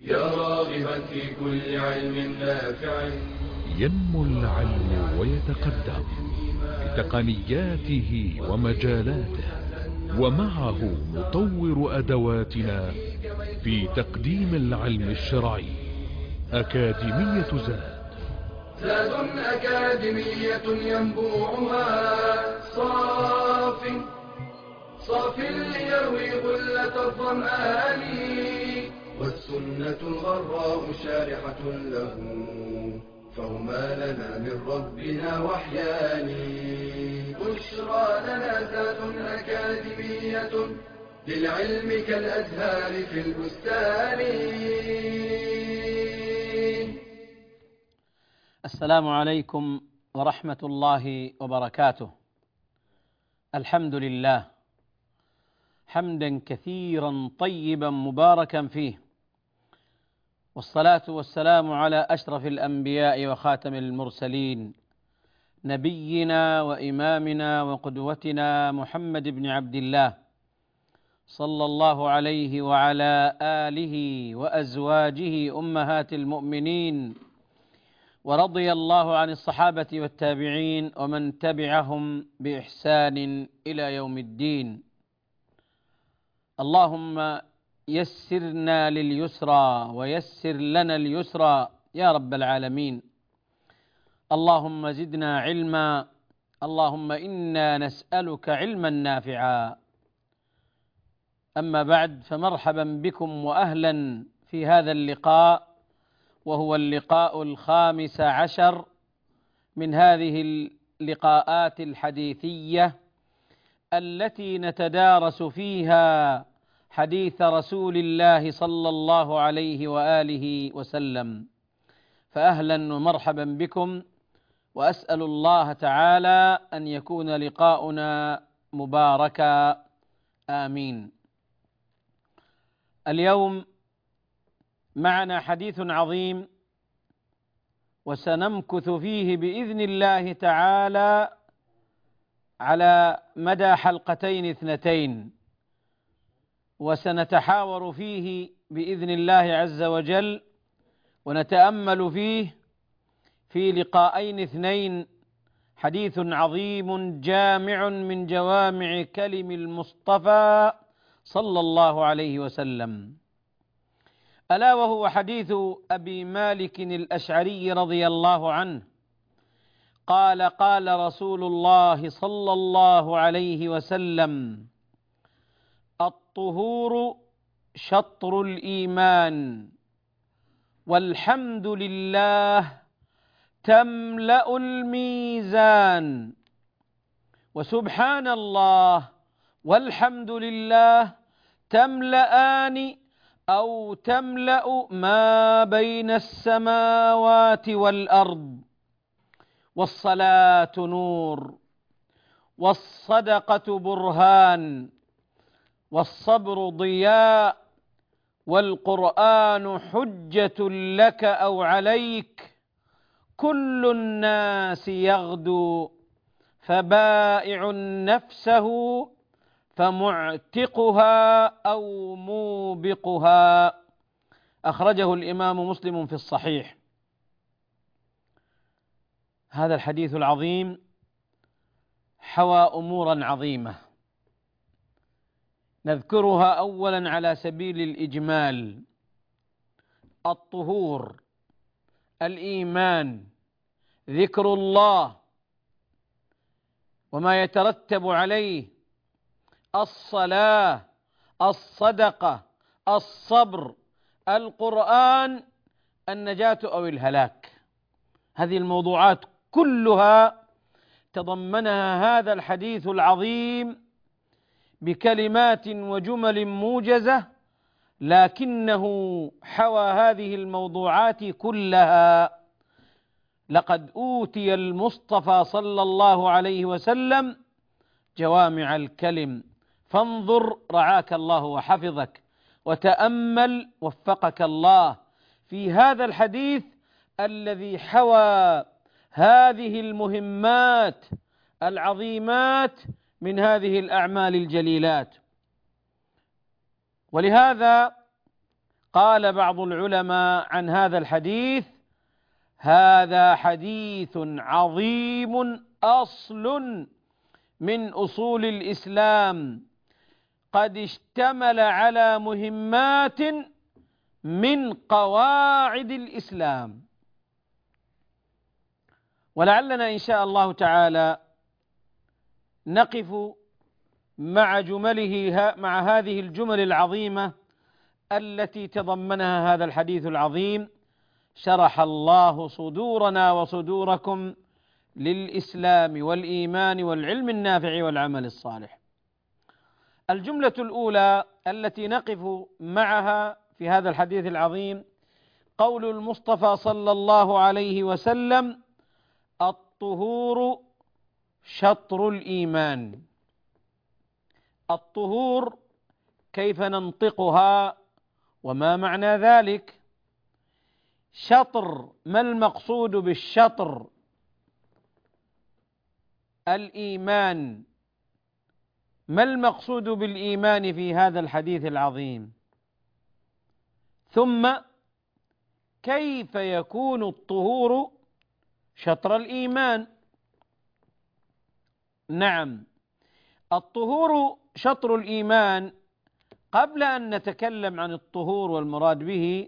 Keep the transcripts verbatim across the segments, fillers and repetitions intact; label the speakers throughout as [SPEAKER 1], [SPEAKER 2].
[SPEAKER 1] يا راغبا في كل علم نافع.
[SPEAKER 2] ينمو العلم ويتقدم بتقنياته ومجالاته، ومعه نطور أدواتنا في تقديم العلم الشرعي. أكاديمية زاد
[SPEAKER 1] زاد أكاديمية ينبوعها صاف صاف ليروي غلة الظمآن، والسنة الغراء شارحة له، فهما لنا من ربنا وحيان. بشرى لنا زاد أكاديمية للعلم كالأزهار في البستان.
[SPEAKER 3] السلام عليكم ورحمة الله وبركاته. الحمد لله حمدا كثيرا طيبا مباركا فيه، والصلاة والسلام على أشرف الأنبياء وخاتم المرسلين، نبينا وإمامنا وقدوتنا محمد بن عبد الله، صلى الله عليه وعلى آله وأزواجه أمهات المؤمنين، ورضي الله عن الصحابة والتابعين ومن تبعهم بإحسان إلى يوم الدين. اللهم يسرنا لليسرى ويسر لنا اليسرى يا رب العالمين. اللهم زدنا علما، اللهم إنا نسألك علما نافعا. أما بعد، فمرحبا بكم وأهلا في هذا اللقاء، وهو اللقاء الخامس عشر من هذه اللقاءات الحديثية التي نتدارس فيها حديث رسول الله صلى الله عليه وآله وسلم. فأهلا ومرحبا بكم، وأسأل الله تعالى أن يكون لقاؤنا مباركا، آمين. اليوم معنا حديث عظيم، وسنمكث فيه بإذن الله تعالى على مدى حلقتين اثنتين، وسنتحاور فيه بإذن الله عز وجل، ونتأمل فيه في لقاءين اثنين. حديث عظيم جامع من جوامع كلم المصطفى صلى الله عليه وسلم، ألا وهو حديث أبي مالك الأشعري رضي الله عنه قال: قال رسول الله صلى الله عليه وسلم: الطهور شطر الإيمان، والحمد لله تملأ الميزان، وسبحان الله والحمد لله تملأان أو تملأ ما بين السماوات والأرض، والصلاة نور، والصدقة برهان، والصبر ضياء، والقرآن حجة لك أو عليك، كل الناس يغدو، فبائع نفسه فمعتقها أو موبقها. أخرجه الإمام مسلم في الصحيح. هذا الحديث العظيم حوى أمورا عظيمة، نذكرها أولا على سبيل الإجمال: الطهور، الإيمان، ذكر الله وما يترتب عليه، الصلاة، الصدقة، الصبر، القرآن، النجاة أو الهلاك. هذه الموضوعات كلها تضمنها هذا الحديث العظيم بكلمات وجمل موجزة، لكنه حوى هذه الموضوعات كلها. لقد أوتي المصطفى صلى الله عليه وسلم جوامع الكلم، فانظر رعاك الله وحفظك، وتأمل وفقك الله في هذا الحديث الذي حوى هذه المهمات العظيمات من هذه الأعمال الجليلات. ولهذا قال بعض العلماء عن هذا الحديث: هذا حديث عظيم أصل من أصول الإسلام، قد اشتمل على مهمات من قواعد الإسلام. ولعلنا إن شاء الله تعالى نقف مع جمله مع هذه الجمل العظيمة التي تضمنها هذا الحديث العظيم. شرح الله صدورنا وصدوركم للإسلام والإيمان والعلم النافع والعمل الصالح. الجملة الأولى التي نقف معها في هذا الحديث العظيم قول المصطفى صلى الله عليه وسلم: الطهور شطر الإيمان. الطهور كيف ننطقها وما معنى ذلك؟ شطر، ما المقصود بالشطر؟ الإيمان. ما المقصود بالإيمان في هذا الحديث العظيم؟ ثم كيف يكون الطهور شطر الإيمان؟ نعم، الطهور شطر الإيمان. قبل أن نتكلم عن الطهور والمراد به،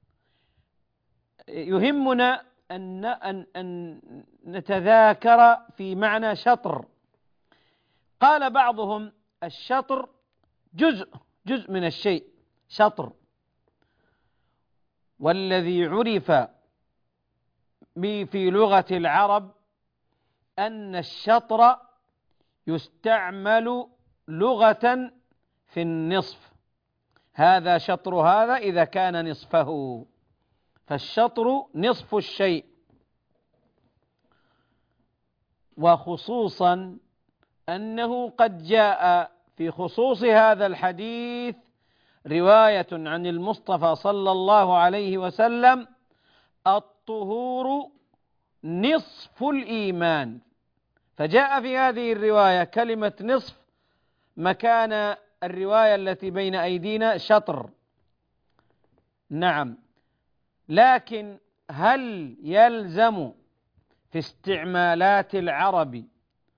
[SPEAKER 3] يهمنا أن أن أن نتذاكر في معنى شطر. قال بعضهم: الشطر جزء جزء من الشيء، شطر. والذي عرف في لغة العرب أن الشطر يستعمل لغة في النصف، هذا شطر هذا إذا كان نصفه، فالشطر نصف الشيء. وخصوصا أنه قد جاء في خصوص هذا الحديث رواية عن المصطفى صلى الله عليه وسلم: الطهور نصف الإيمان. فجاء في هذه الرواية كلمة نصف مكان الرواية التي بين أيدينا شطر. نعم، لكن هل يلزم في استعمالات العرب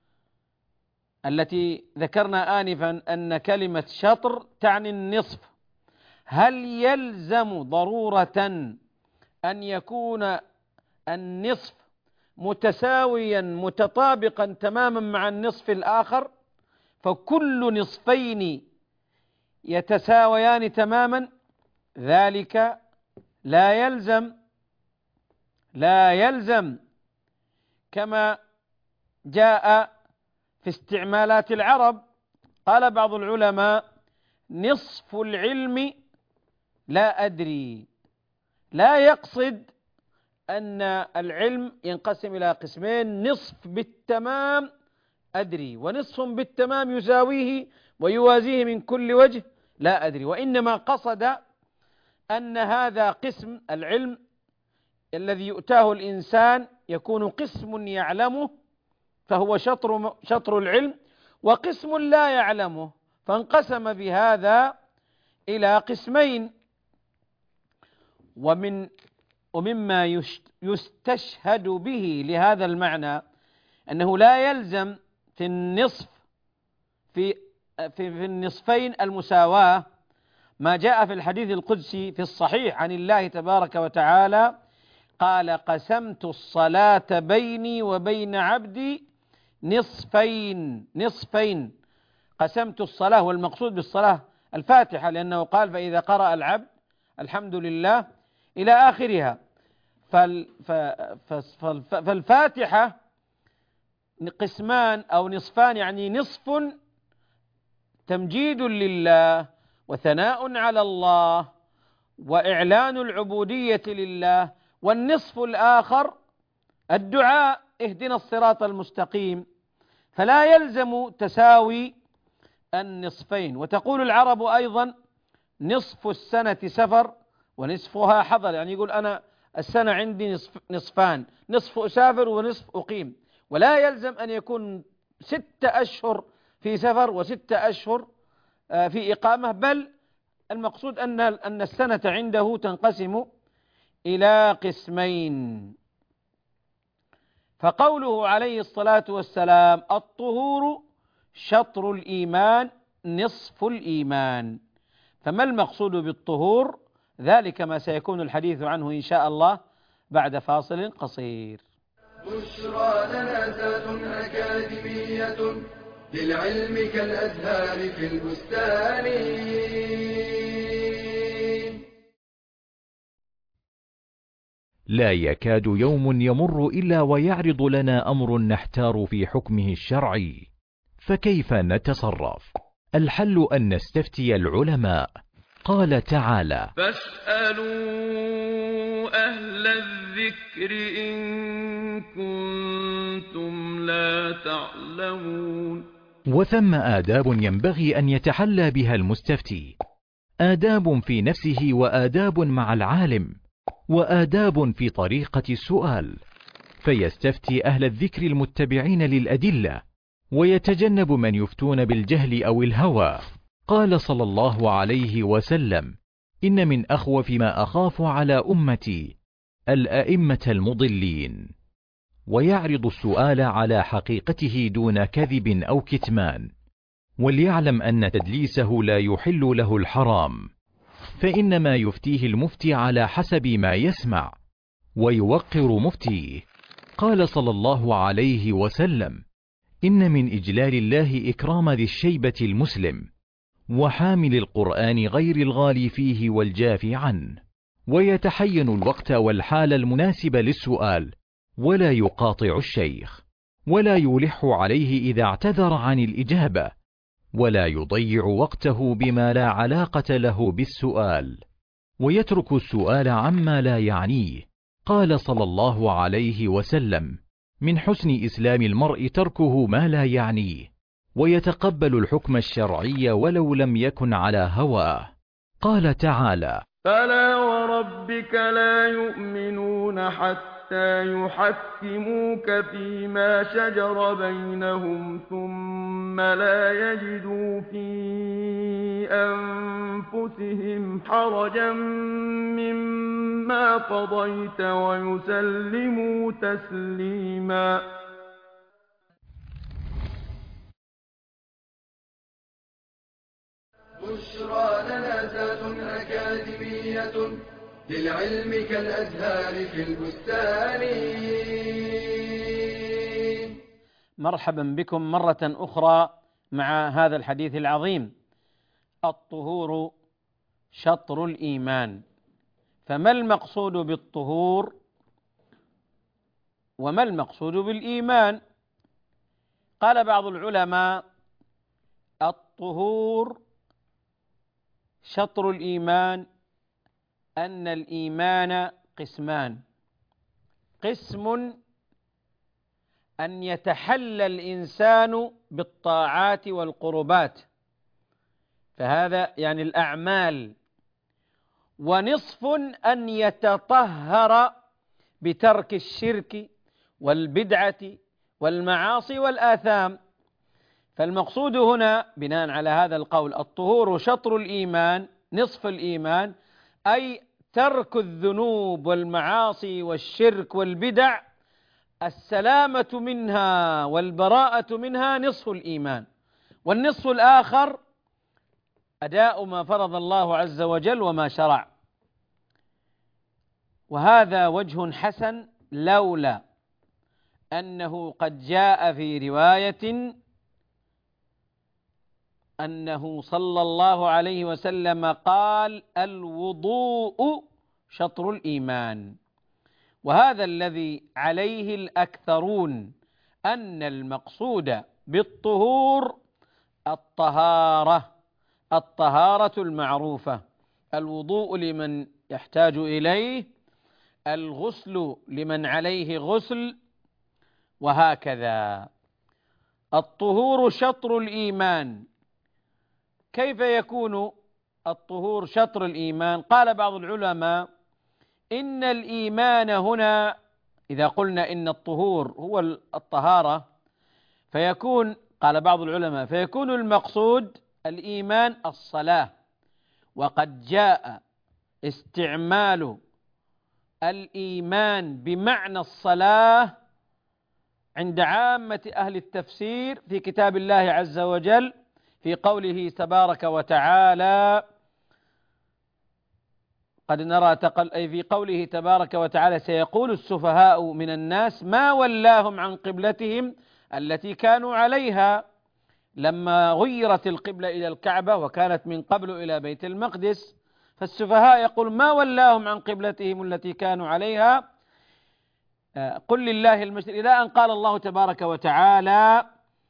[SPEAKER 3] التي ذكرنا آنفا أن كلمة شطر تعني النصف، هل يلزم ضرورة أن يكون النصف متساويا متطابقا تماما مع النصف الآخر، فكل نصفين يتساويان تماما؟ ذلك لا يلزم، لا يلزم، كما جاء في استعمالات العرب. قال بعض العلماء: نصف العلم لا أدري، لا يقصد أن العلم ينقسم إلى قسمين: نصف بالتمام أدري، ونصف بالتمام يساويه ويوازيه من كل وجه لا أدري، وإنما قصد أن هذا قسم العلم الذي يؤتاه الإنسان يكون قسم يعلمه فهو شطر شطر العلم، وقسم لا يعلمه، فانقسم بهذا إلى قسمين. ومن ومما يستشهد به لهذا المعنى أنه لا يلزم في النصف في في, في النصفين المساواة، ما جاء في الحديث القدسي في الصحيح عن الله تبارك وتعالى: قال: قسمت الصلاة بيني وبين عبدي نصفين نصفين. قسمت الصلاة، والمقصود بالصلاة الفاتحة، لأنه قال: فإذا قرأ العبد الحمد لله إلى آخرها. فالفاتحة قسمان أو نصفان، يعني نصف تمجيد لله وثناء على الله وإعلان العبودية لله، والنصف الآخر الدعاء: اهدنا الصراط المستقيم. فلا يلزم تساوي النصفين. وتقول العرب أيضا: نصف السنة سفر ونصفها حضر، يعني يقول أنا السنة عندي نصف نصفان، نصف أسافر ونصف أقيم. ولا يلزم أن يكون ستة أشهر في سفر وستة أشهر في إقامة، بل المقصود أن أن السنة عنده تنقسم إلى قسمين. فقوله عليه الصلاة والسلام الطهور شطر الإيمان نصف الإيمان، فما المقصود بالطهور؟ ذلك ما سيكون الحديث عنه إن شاء الله بعد فاصل قصير.
[SPEAKER 1] بشرى لنا ذات أكاديمية للعلم كالأزهار في البستان.
[SPEAKER 4] لا يكاد يوم يمر إلا ويعرض لنا أمر نحتار في حكمه الشرعي، فكيف نتصرف؟ الحل أن نستفتي العلماء. قال تعالى:
[SPEAKER 5] فاسألوا أهل الذكر إن كنتم لا تعلمون.
[SPEAKER 4] وثم آداب ينبغي أن يتحلى بها المستفتي، آداب في نفسه وآداب مع العالم وآداب في طريقة السؤال، فيستفتي أهل الذكر المتبعين للأدلة ويتجنب من يفتون بالجهل أو الهوى. قال صلى الله عليه وسلم: إن من أخوف ما أخاف على أمتي الأئمة المضلين. ويعرض السؤال على حقيقته دون كذب أو كتمان، وليعلم أن تدليسه لا يحل له الحرام، فإنما يفتيه المفتي على حسب ما يسمع ويوقر مفتيه. قال صلى الله عليه وسلم: إن من إجلال الله إكرام ذي الشيبة المسلم وحامل القرآن غير الغالي فيه والجافي عنه. ويتحين الوقت والحال المناسب للسؤال، ولا يقاطع الشيخ، ولا يلح عليه إذا اعتذر عن الإجابة، ولا يضيع وقته بما لا علاقة له بالسؤال، ويترك السؤال عما لا يعنيه. قال صلى الله عليه وسلم: من حسن إسلام المرء تركه ما لا يعنيه، ويتقبل الحكم الشرعي ولو لم يكن على هواه. قال تعالى:
[SPEAKER 5] فلا وربك لا يؤمنون حتى يحكموك فيما شجر بينهم ثم لا يجدوا في أنفسهم حرجا مما قضيت ويسلموا تسليما.
[SPEAKER 1] بشرى لنا ذات أكاديمية للعلم كالأزهار في البستان.
[SPEAKER 3] مرحبا بكم مرة أخرى مع هذا الحديث العظيم: الطهور شطر الإيمان. فما المقصود بالطهور وما المقصود بالإيمان؟ قال بعض العلماء: الطهور شطر الإيمان، أن الإيمان قسمان: قسم أن يتحلى الإنسان بالطاعات والقربات، فهذا يعني الأعمال، ونصف أن يتطهر بترك الشرك والبدعة والمعاصي والآثام. فالمقصود هنا بناء على هذا القول: الطهور شطر الإيمان نصف الإيمان، أي ترك الذنوب والمعاصي والشرك والبدع، السلامة منها والبراءة منها نصف الإيمان، والنصف الآخر أداء ما فرض الله عز وجل وما شرع. وهذا وجه حسن لولا أنه قد جاء في رواية أنه صلى الله عليه وسلم قال: الوضوء شطر الإيمان. وهذا الذي عليه الأكثرون، أن المقصود بالطهور الطهارة، الطهارة المعروفة، الوضوء لمن يحتاج إليه، الغسل لمن عليه غسل، وهكذا. الطهور شطر الإيمان. كيف يكون الطهور شطر الإيمان؟ قال بعض العلماء: إن الإيمان هنا إذا قلنا إن الطهور هو الطهارة فيكون، قال بعض العلماء، فيكون المقصود الإيمان الصلاة، وقد جاء استعمال الإيمان بمعنى الصلاة عند عامة أهل التفسير في كتاب الله عز وجل في قوله تبارك وتعالى قد نرى تقل أي في قوله تبارك وتعالى سيقول السفهاء من الناس ما ولاهم عن قبلتهم التي كانوا عليها لما غيرت القبلة إلى الكعبة وكانت من قبل إلى بيت المقدس. فالسفهاء يقول ما ولاهم عن قبلتهم التي كانوا عليها قل لله المشرق، إلى أن قال الله تبارك وتعالى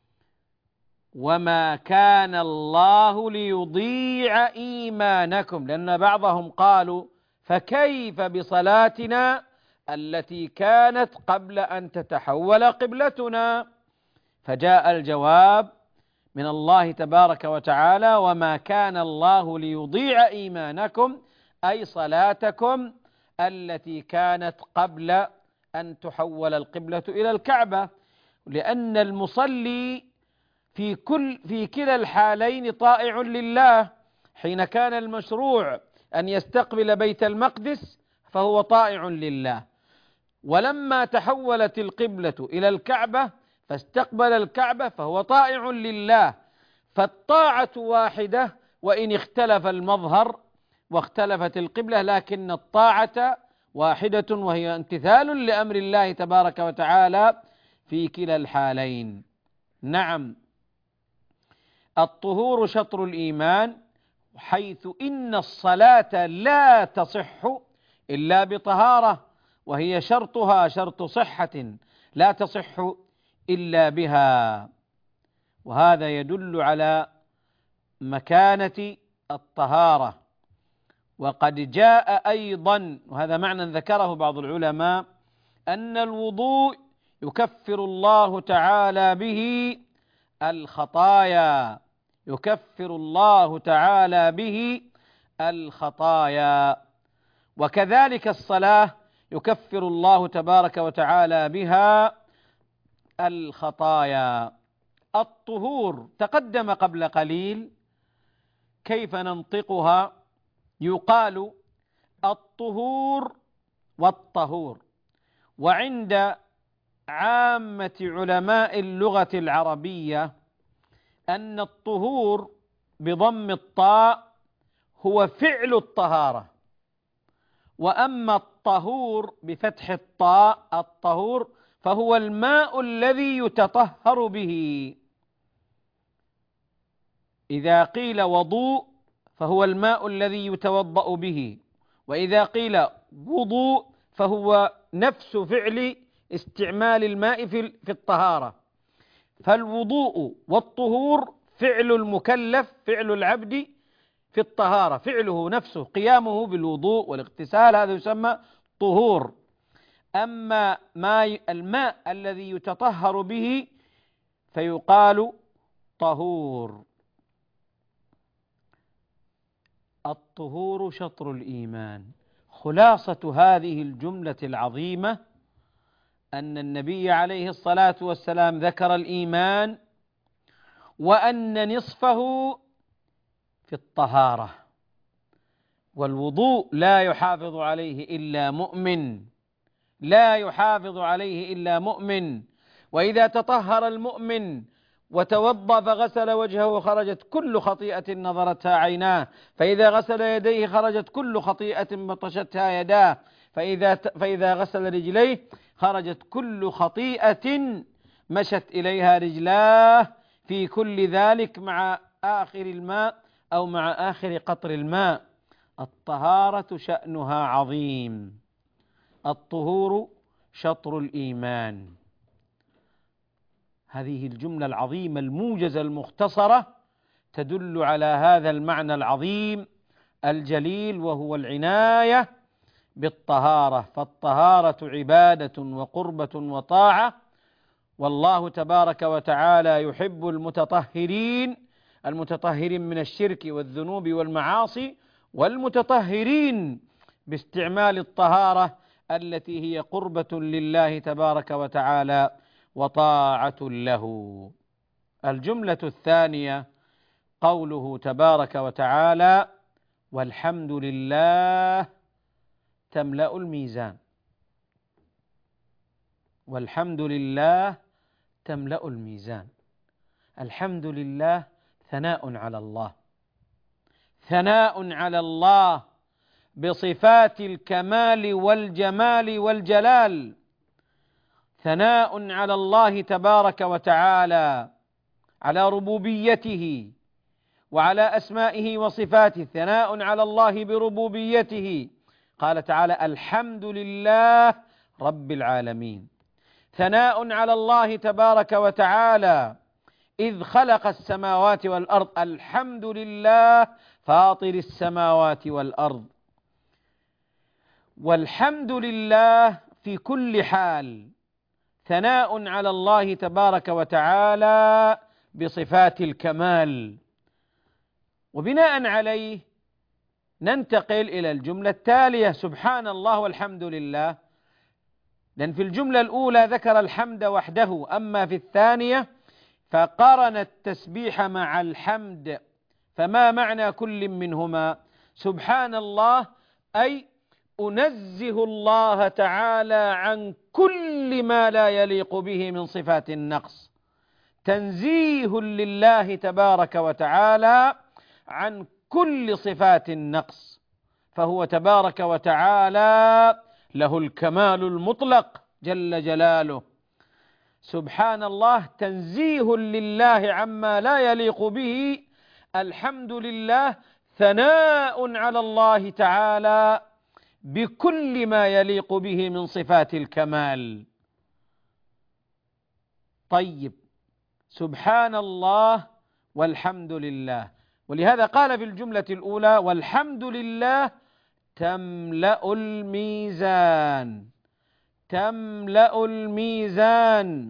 [SPEAKER 3] وما كان الله ليضيع إيمانكم، لأن بعضهم قالوا فكيف بصلاتنا التي كانت قبل أن تتحول قبلتنا؟ فجاء الجواب من الله تبارك وتعالى وما كان الله ليضيع إيمانكم أي صلاتكم التي كانت قبل أن تحول القبلة إلى الكعبة، لأن المصلي في كل في كلا الحالين طائع لله. حين كان المشروع أن يستقبل بيت المقدس فهو طائع لله، ولما تحولت القبلة إلى الكعبة فاستقبل الكعبة فهو طائع لله. فالطاعة واحدة وإن اختلف المظهر واختلفت القبلة، لكن الطاعة واحدة وهي امتثال لأمر الله تبارك وتعالى في كلا الحالين. نعم، الطهور شطر الإيمان، حيث إن الصلاة لا تصح إلا بطهارة، وهي شرطها شرط صحة لا تصح إلا بها، وهذا يدل على مكانة الطهارة. وقد جاء أيضا، وهذا معنى ذكره بعض العلماء، أن الوضوء يكفر الله تعالى به الخطايا، يكفر الله تعالى به الخطايا، وكذلك الصلاة يكفر الله تبارك وتعالى بها الخطايا. الطهور تقدم قبل قليل كيف ننطقها، يقال الطهور والطهور، وعند عامة علماء اللغة العربية أن الطهور بضم الطاء هو فعل الطهارة، وأما الطهور بفتح الطاء الطهور فهو الماء الذي يتطهر به. إذا قيل وضوء فهو الماء الذي يتوضأ به، وإذا قيل وضوء فهو نفس فعل استعمال الماء في الطهارة. فالوضوء والطهور فعل المكلف، فعل العبد في الطهارة، فعله نفسه قيامه بالوضوء والاغتسال، هذا يسمى طهور. أما ما الماء الذي يتطهر به فيقال طهور. الطهور شطر الإيمان. خلاصة هذه الجملة العظيمة أن النبي عليه الصلاة والسلام ذكر الإيمان وأن نصفه في الطهارة، والوضوء لا يحافظ عليه إلا مؤمن، لا يحافظ عليه إلا مؤمن. وإذا تطهر المؤمن وتوضأ فغسل وجهه خرجت كل خطيئة نظرتها عيناه، فإذا غسل يديه خرجت كل خطيئة بطشتها يداه، فإذا فإذا غسل رجليه خرجت كل خطيئة مشت إليها رجلاه، في كل ذلك مع آخر الماء أو مع آخر قطر الماء. الطهارة شأنها عظيم. الطهور شطر الإيمان. هذه الجملة العظيمة الموجزة المختصرة تدل على هذا المعنى العظيم الجليل، وهو العناية بالطهارة. فالطهارة عبادة وقربة وطاعة، والله تبارك وتعالى يحب المتطهرين، المتطهرين من الشرك والذنوب والمعاصي، والمتطهرين باستعمال الطهارة التي هي قربة لله تبارك وتعالى وطاعة له. الجملة الثانية قوله تبارك وتعالى والحمد لله تملأ الميزان. والحمد لله تملأ الميزان. الحمد لله ثناء على الله، ثناء على الله بصفات الكمال والجمال والجلال، ثناء على الله تبارك وتعالى على ربوبيته وعلى أسمائه وصفاته، ثناء على الله بربوبيته. قال تعالى: الحمد لله رب العالمين. ثناء على الله تبارك وتعالى إذ خلق السماوات والأرض، الحمد لله فاطر السماوات والأرض. والحمد لله في كل حال، ثناء على الله تبارك وتعالى بصفات الكمال. وبناء عليه ننتقل إلى الجملة التالية: سبحان الله والحمد لله. لأن في الجملة الأولى ذكر الحمد وحده، أما في الثانية فقارن التسبيح مع الحمد. فما معنى كل منهما؟ سبحان الله أي أنزه الله تعالى عن كل ما لا يليق به من صفات النقص، تنزيه لله تبارك وتعالى عن كل صفات النقص، فهو تبارك وتعالى له الكمال المطلق جل جلاله. سبحان الله تنزيه لله عما لا يليق به، الحمد لله ثناء على الله تعالى بكل ما يليق به من صفات الكمال. طيب، سبحان الله والحمد لله. ولهذا قال في الجملة الأولى: والحمد لله تملأ الميزان. تملأ الميزان.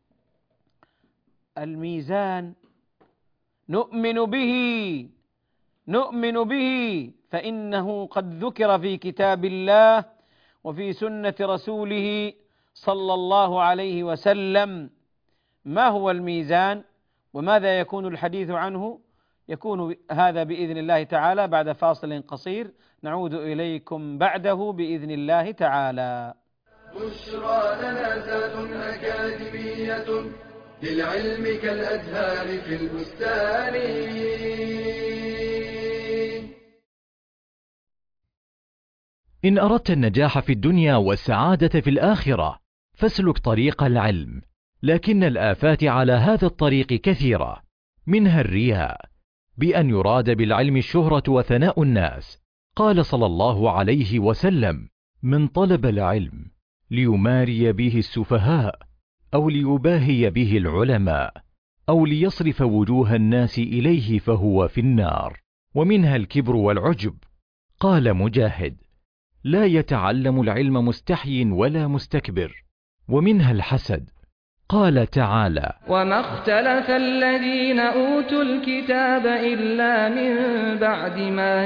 [SPEAKER 3] الميزان نؤمن به، نؤمن به فإنه قد ذكر في كتاب الله وفي سنة رسوله صلى الله عليه وسلم. ما هو الميزان وماذا يكون الحديث عنه؟ يكون هذا بإذن الله تعالى بعد فاصل قصير، نعود إليكم بعده بإذن الله تعالى.
[SPEAKER 1] بشرى لنا ذات أكاديمية للعلم كالأزهار في البستان.
[SPEAKER 4] إن أردت النجاح في الدنيا والسعادة في الآخرة فاسلك طريق العلم، لكن الآفات على هذا الطريق كثيرة، منها الرياء، بأن يراد بالعلم الشهرة وثناء الناس. قال صلى الله عليه وسلم: من طلب العلم ليماري به السفهاء أو ليباهي به العلماء أو ليصرف وجوه الناس إليه فهو في النار. ومنها الكبر والعجب. قال مجاهد: لا يتعلم العلم مستحي ولا مستكبر. ومنها الحسد. قال تعالى:
[SPEAKER 6] وما اختلف الذين أوتوا الكتاب إلا من بعد ما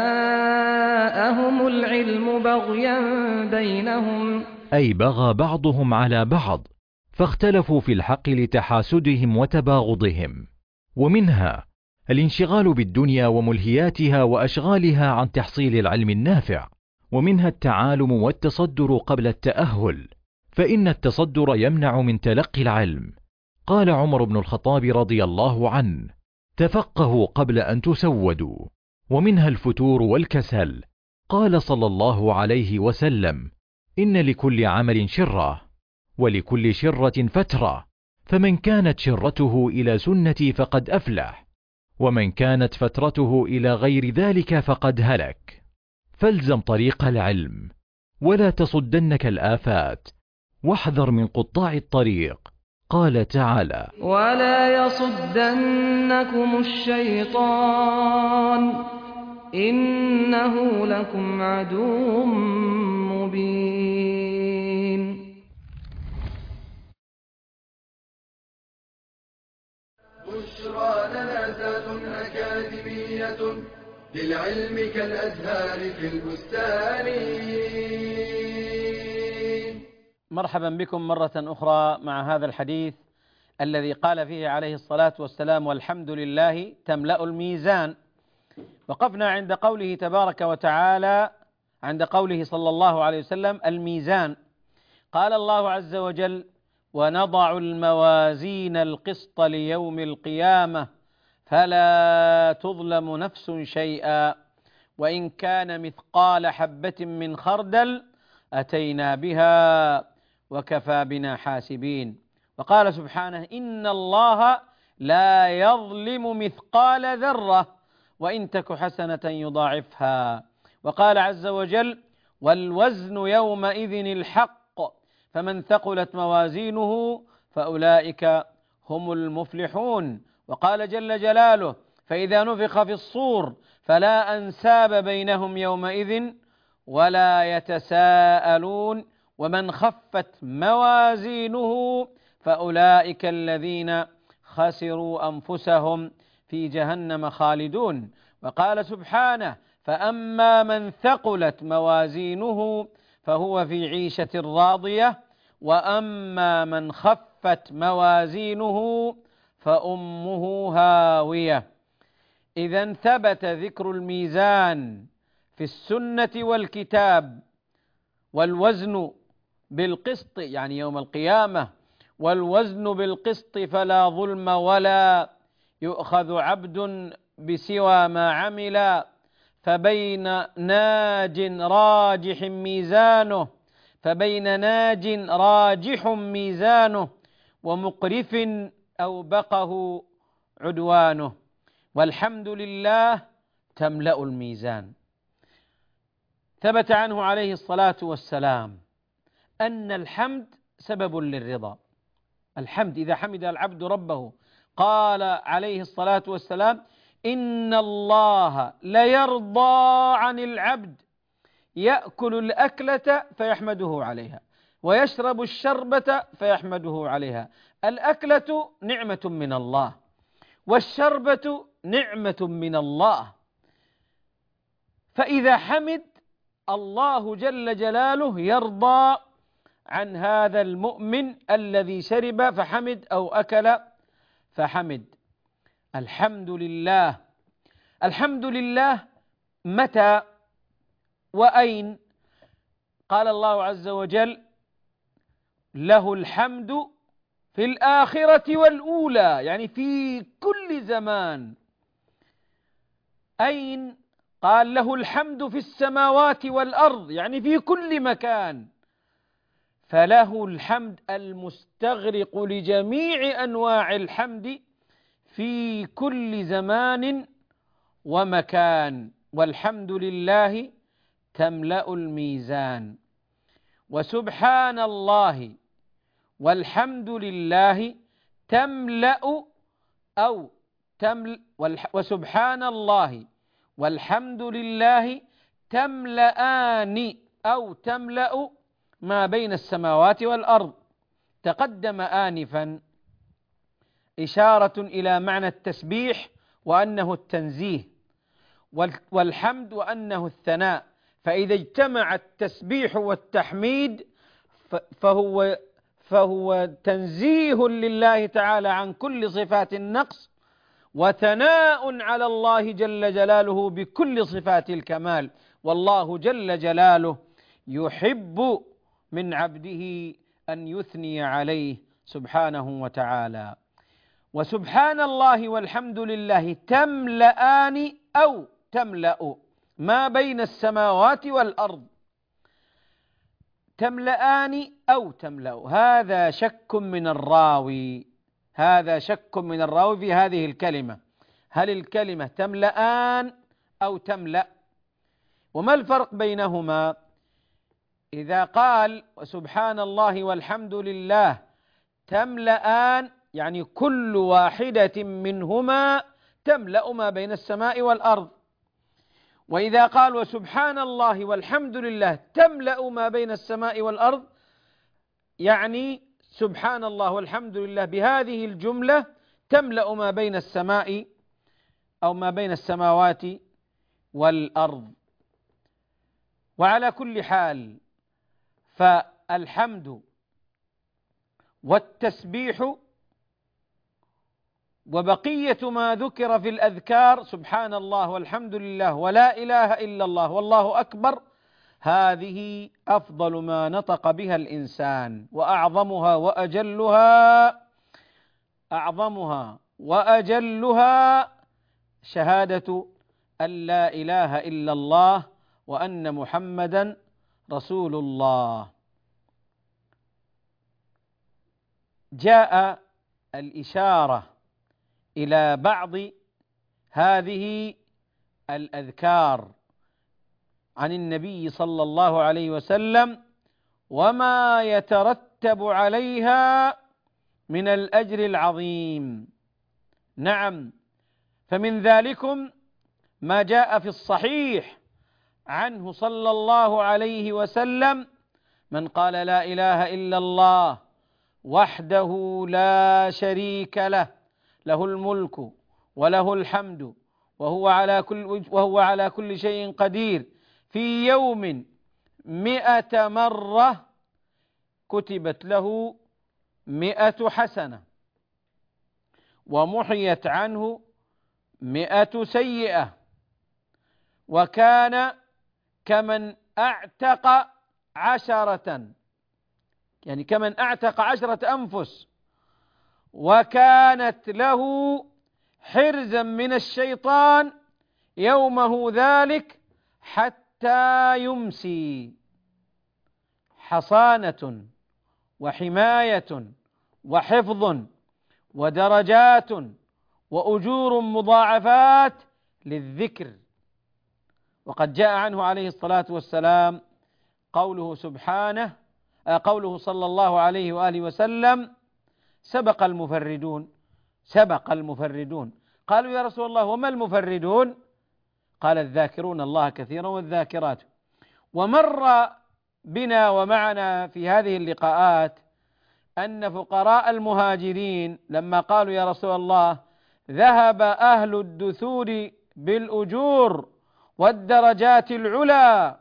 [SPEAKER 6] جاءهم العلم بغيا بينهم،
[SPEAKER 4] أي بغى بعضهم على بعض فاختلفوا في الحق لتحاسدهم وتباغضهم. ومنها الانشغال بالدنيا وملهياتها وأشغالها عن تحصيل العلم النافع. ومنها التعالم والتصدر قبل التأهل، فإن التصدر يمنع من تلقي العلم. قال عمر بن الخطاب رضي الله عنه: تفقهوا قبل أن تسودوا. ومنها الفتور والكسل. قال صلى الله عليه وسلم: إن لكل عمل شرة ولكل شرة فترة، فمن كانت شرته إلى سنتي فقد أفلح، ومن كانت فترته إلى غير ذلك فقد هلك. فالزم طريق العلم ولا تصدنك الآفات، واحذر من قطاع الطريق. قال تعالى:
[SPEAKER 6] ولا يصدنكم الشيطان إنه لكم عدو مبين.
[SPEAKER 1] بشرى لنا ذات أكاديمية للعلم كالأزهار في البستان.
[SPEAKER 3] مرحبا بكم مرة أخرى مع هذا الحديث الذي قال فيه عليه الصلاة والسلام: والحمد لله تملأ الميزان. وقفنا عند قوله تبارك وتعالى، عند قوله صلى الله عليه وسلم الميزان. قال الله عز وجل: ونضع الموازين القسط ليوم القيامة فلا تظلم نفس شيئا وإن كان مثقال حبة من خردل أتينا بها وكفى بنا حاسبين. وقال سبحانه: إن الله لا يظلم مثقال ذرة وإن تك حسنة يضاعفها. وقال عز وجل: والوزن يومئذ الحق فمن ثقلت موازينه فأولئك هم المفلحون. وقال جل جلاله: فإذا نفخ في الصور فلا أنساب بينهم يومئذ ولا يتساءلون ومن خفت موازينه فأولئك الذين خسروا أنفسهم في جهنم خالدون. وقال سبحانه: فأما من ثقلت موازينه فهو في عيشة راضية وأما من خفت موازينه فأمه هاوية. إذن ثبت ذكر الميزان في السنة والكتاب، والوزن بالقسط يعني يوم القيامة، والوزن بالقسط فلا ظلم ولا يؤخذ عبد بسوى ما عمل، فبين ناج راجح ميزانه فبين ناج راجح ميزانه ومقرف أوبقه عدوانه. والحمد لله تملأ الميزان. ثبت عنه عليه الصلاة والسلام أن الحمد سبب للرضا. الحمد إذا حمد العبد ربه قال عليه الصلاة والسلام: إن الله ليرضى عن العبد يأكل الأكلة فيحمده عليها ويشرب الشربة فيحمده عليها. الأكلة نعمة من الله والشربة نعمة من الله، فإذا حمد الله جل جلاله يرضى عن هذا المؤمن الذي شرب فحمد أو أكل فحمد. الحمد لله. الحمد لله متى وأين؟ قال الله عز وجل: له الحمد في الآخرة والأولى، يعني في كل زمان. أين؟ قال: له الحمد في السماوات والأرض، يعني في كل مكان. فله الحمد المستغرق لجميع أنواع الحمد في كل زمان ومكان. والحمد لله تملأ الميزان. وسبحان الله والحمد لله تملأ أو تملأ وسبحان الله والحمد لله تملأان أو تملأ ما بين السماوات والأرض. تقدم آنفا إشارة إلى معنى التسبيح وأنه التنزيه، والحمد وأنه الثناء. فإذا اجتمع التسبيح والتحميد فهو فهو تنزيه لله تعالى عن كل صفات النقص وثناء على الله جل جلاله بكل صفات الكمال. والله جل جلاله يحب من عبده أن يثني عليه سبحانه وتعالى. وسبحان الله والحمد لله تملأان أو تملأ ما بين السماوات والأرض. تملأان أو تملأ، هذا شك من الراوي، هذا شك من الراوي في هذه الكلمة، هل الكلمة تملأان أو تملأ؟ وما الفرق بينهما؟ إذا قال وسبحان الله والحمد لله تملأان يعني كل واحدة منهما تملأ ما بين السماء والأرض. وإذا قال وسبحان الله والحمد لله تملأ ما بين السماء والأرض يعني سبحان الله والحمد لله بهذه الجملة تملأ ما بين السماء أو ما بين السماوات والأرض. وعلى كل حال فالحمد والتسبيح وبقية ما ذكر في الأذكار سبحان الله والحمد لله ولا إله إلا الله والله أكبر، هذه أفضل ما نطق بها الإنسان، وأعظمها وأجلها أعظمها وأجلها شهادة أن لا إله إلا الله وأن محمدا رسول الله. جاء الإشارة إلى بعض هذه الأذكار عن النبي صلى الله عليه وسلم وما يترتب عليها من الأجر العظيم. نعم، فمن ذلكم ما جاء في الصحيح عنه صلى الله عليه وسلم: من قال لا إله إلا الله وحده لا شريك له، له الملك وله الحمد وهو على كل وهو على كل شيء قدير، في يوم مئة مرة كتبت له مئة حسنة ومحيت عنه مئة سيئة، وكان كمن أعتق عشرة، يعني كمن أعتق عشرة أنفس، وكانت له حرزا من الشيطان يومه ذلك حتى يمسي، حصانة وحماية وحفظ ودرجات وأجور مضاعفات للذكر. وقد جاء عنه عليه الصلاة والسلام قوله سبحانه قوله صلى الله عليه وآله وسلم: سبق المفردون سبق المفردون. قالوا: يا رسول الله وما المفردون؟ قال: الذاكرون الله كثيرا والذاكرات. ومر بنا ومعنا في هذه اللقاءات أن فقراء المهاجرين لما قالوا: يا رسول الله ذهب أهل الدثور بالأجور والدرجات العلى،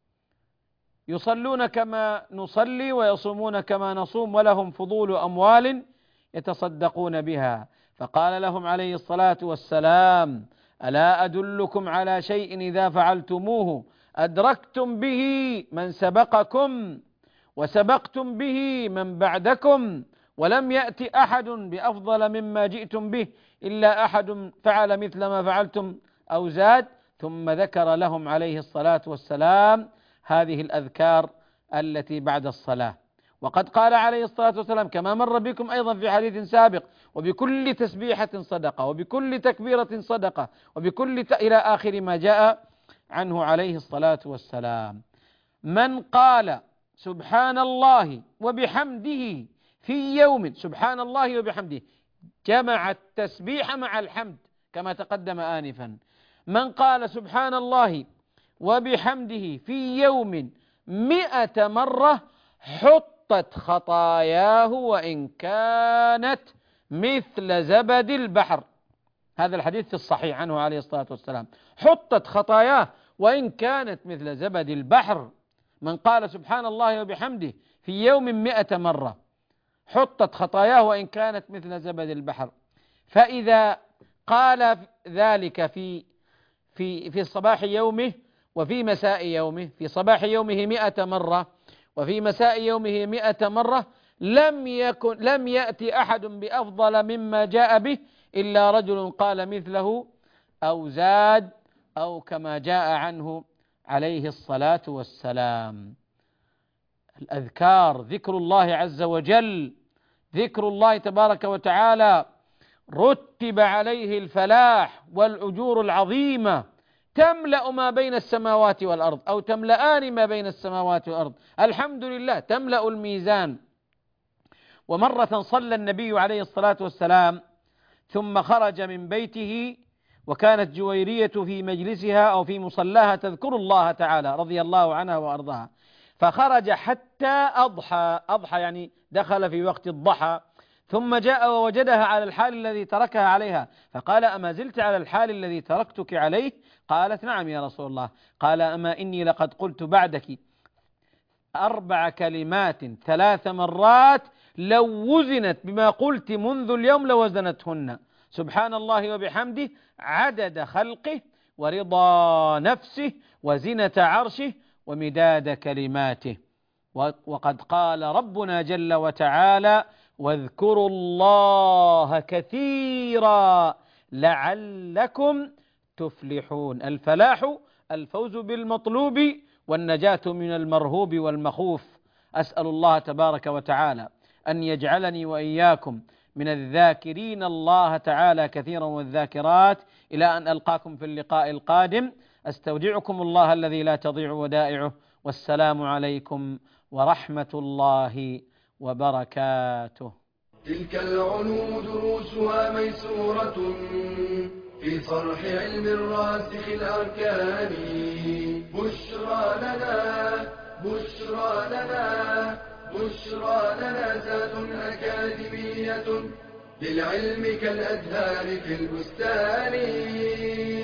[SPEAKER 3] يصلون كما نصلي ويصومون كما نصوم ولهم فضول أموال يتصدقون بها. فقال لهم عليه الصلاة والسلام: ألا أدلكم على شيء إذا فعلتموه أدركتم به من سبقكم وسبقتم به من بعدكم، ولم يأت أحد بأفضل مما جئتم به إلا أحد فعل مثل ما فعلتم أو زاد. ثم ذكر لهم عليه الصلاة والسلام هذه الأذكار التي بعد الصلاة. وقد قال عليه الصلاة والسلام كما مر بكم أيضا في حديث سابق: وبكل تسبيحة صدقة، وبكل تكبيرة صدقة، وبكل ت... إلى آخر ما جاء عنه عليه الصلاة والسلام. من قال سبحان الله وبحمده في يوم، سبحان الله وبحمده جمع التسبيح مع الحمد كما تقدم آنفا، من قال سبحان الله وبحمده في يوم مئة مرة حطت خطاياه وإن كانت مثل زبد البحر. هذا الحديث في الصحيح عنه عليه الصلاة والسلام: حطت خطاياه وإن كانت مثل زبد البحر. من قال سبحان الله وبحمده في يوم مئة مرة حطت خطاياه وإن كانت مثل زبد البحر. فإذا قال ذلك في في في صباح يومه وفي مساء يومه، في صباح يومه مئة مرة وفي مساء يومه مئة مرة، لم يكن لم يأتي أحد بأفضل مما جاء به إلا رجل قال مثله أو زاد، أو كما جاء عنه عليه الصلاة والسلام. الأذكار، ذكر الله عز وجل، ذكر الله تبارك وتعالى، رتب عليه الفلاح والأجور العظيمة تملأ ما بين السماوات والأرض، أو تملأان ما بين السماوات والأرض، الحمد لله، تملأ الميزان. ومرة صلى النبي عليه الصلاة والسلام ثم خرج من بيته، وكانت جويرية في مجلسها أو في مصلاها تذكر الله تعالى رضي الله عنها وأرضاها، فخرج حتى أضحى، أضحى يعني دخل في وقت الضحى، ثم جاء ووجدها على الحال الذي تركها عليها، فقال: أما زلت على الحال الذي تركتك عليه؟ قالت: نعم يا رسول الله. قال: أما إني لقد قلت بعدك أربع كلمات ثلاث مرات لو وزنت بما قلت منذ اليوم لوزنتهن: سبحان الله وبحمده عدد خلقه ورضا نفسه وزنة عرشه ومداد كلماته. وقد قال ربنا جل وتعالى: واذكروا الله كثيرا لعلكم تفلحون. الفلاح الفوز بالمطلوب والنجاة من المرهوب والمخوف. أسأل الله تبارك وتعالى أن يجعلني وإياكم من الذاكرين الله تعالى كثيرا والذاكرات، إلى أن ألقاكم في اللقاء القادم. أستودعكم الله الذي لا تضيع ودائعه، والسلام عليكم ورحمة الله وبركاته.
[SPEAKER 1] تلك العلوم دروسها ميسورة في صرح علم الراسخ الأركان. بشرى لنا بشرى لنا بشرى لنا زاد أكاديمية للعلم كالأزهار في البستان.